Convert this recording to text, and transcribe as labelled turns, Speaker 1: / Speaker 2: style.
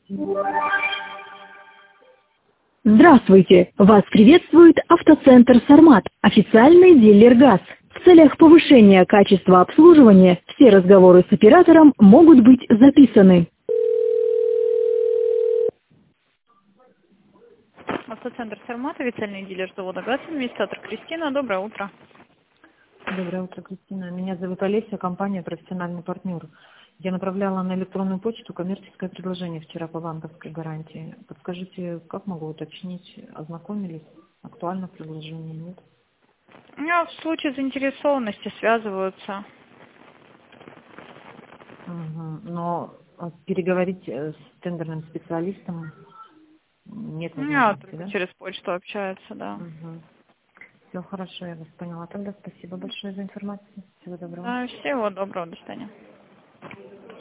Speaker 1: Здравствуйте! Вас приветствует автоцентр «Сармат», официальный дилер ГАЗ. В целях повышения качества обслуживания все разговоры с оператором могут быть записаны.
Speaker 2: Автоцентр «Сармат», официальный дилер завода ГАЗ, администратор Кристина. Доброе утро.
Speaker 3: Доброе утро, Кристина. Меня зовут Олеся, компания «Профессиональный партнер». Я направляла на электронную почту коммерческое предложение вчера по банковской гарантии. Подскажите, как могу уточнить, ознакомились? Актуально предложение, нет?
Speaker 2: В случае заинтересованности связываются.
Speaker 3: Угу. Но переговорить с тендерным специалистом нет возможности,
Speaker 2: Только
Speaker 3: да?
Speaker 2: через почту общаются, да.
Speaker 3: Угу. Все хорошо, я вас поняла. Тогда спасибо большое за информацию. Всего доброго.
Speaker 2: Да, всего доброго, до свидания.